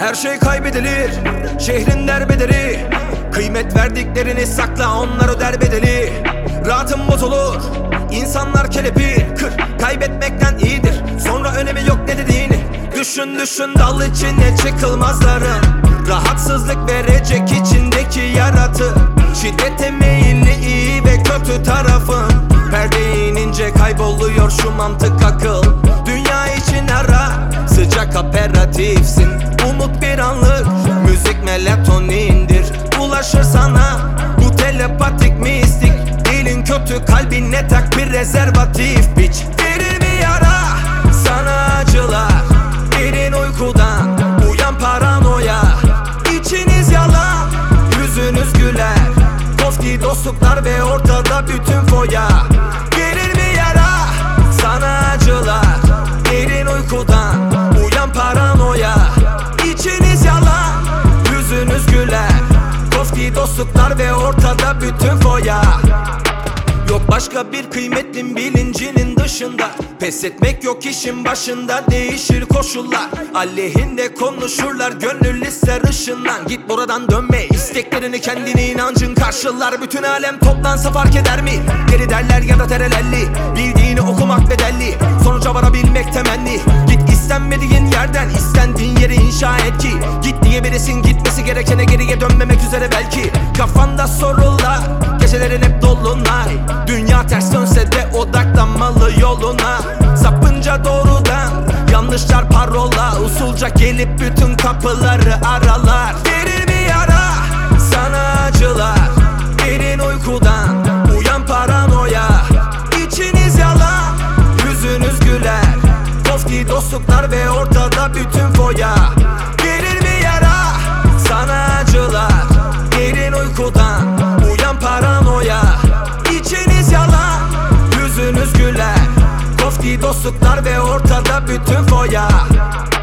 Her şey kaybedilir, şehrin derbederi. Kıymet verdiklerini sakla, onlar öder bedeli. Rahatım bozulur, insanlar kelepir. Kaybetmekten iyidir, sonra önemi yok ne dediğini. Düşün düşün, dal içine çıkılmazların. Rahatsızlık verecek içindeki yaratı. Şiddete meyilli iyi ve kötü tarafın. Perde inince kayboluyor şu mantık akıl. Dünya için ara, sıcak aperatifsin. Umut bir anlık, müzik melatonindir. Ulaşır sana bu telepatik mistik. Dilin kötü, kalbine tak bir rezervatif biç. Verir bir yara sana acılar. Derin uykudan uyan paranoya. İçiniz yalan, yüzünüz güler. Koski dostluklar ve ortada bütün foya. Verir bir yara sana acılar. Derin uykudan uyan paranoya. İçiniz yalan, yüzünüz güler. Koski dostluklar ve ortada bütün foya. Yok başka bir kıymetin bilincinin dışında. Pes etmek yok işin başında, değişir koşullar. Aleyhinde konuşurlar, gönül ister ışınlan. Git buradan dönme, isteklerini kendine inancın karşılar. Bütün alem toplansa fark eder mi? Geri derler ya da terelelli. Bildiğini okumak bedelli, sonuca varabilmek temenni. Git istenmediğin yerden istendiğin yeri inşa et ki. Git diye birisin, gitmesi gerekene geriye dönmemek üzere belki. Kafanda sorular, gecelerin hep dolunay. Dünya ters dönse de odaklanmalı yoluna. Sapınca doğrudan, yanlışlar parola. Usulca gelip bütün kapıları aralar. Verir bir yara sana acılar. Derin uykudan uyan paranoya. İçiniz yalan, yüzünüz güler. Koski dostluklar ve ortada bütün foya. Verir bir yara sana acılar. Derin uykudan uyan paranoya. İçiniz yalan, yüzünüz güler. Koski dostluklar ve ortada bütün foya.